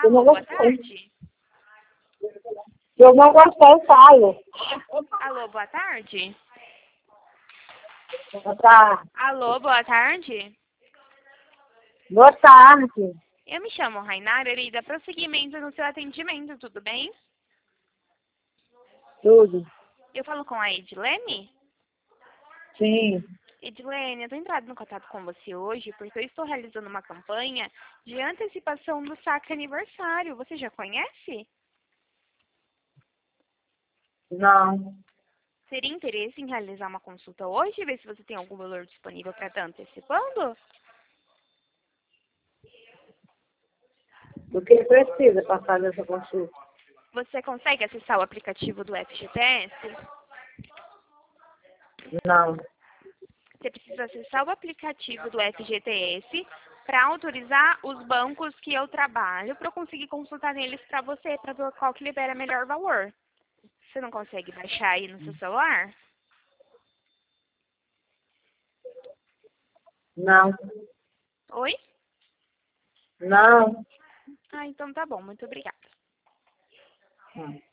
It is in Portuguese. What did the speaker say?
Eu não Alô, boa gostei. tarde. Se eu não gostei, eu saio. Alô, boa tarde. Boa tarde. Alô, boa tarde. Boa tarde. Eu me chamo Rainara, irei dar prosseguimento no seu atendimento, tudo bem? Tudo. Eu falo com a Edilene? Sim. Edilene, eu estou entrando em contato com você hoje porque eu estou realizando uma campanha de antecipação do saque aniversário. Você já conhece? Não. Teria interesse em realizar uma consulta hoje e ver se você tem algum valor disponível para estar antecipando? O que precisa para fazer essa consulta? Você consegue acessar o aplicativo do FGTS? Não. Você precisa acessar o aplicativo do FGTS para autorizar os bancos que eu trabalho para eu conseguir consultar neles para você, para ver qual que libera melhor valor. Você não consegue baixar aí no seu celular? Não. Oi? Não. Ah, então tá bom. Muito obrigada. Não.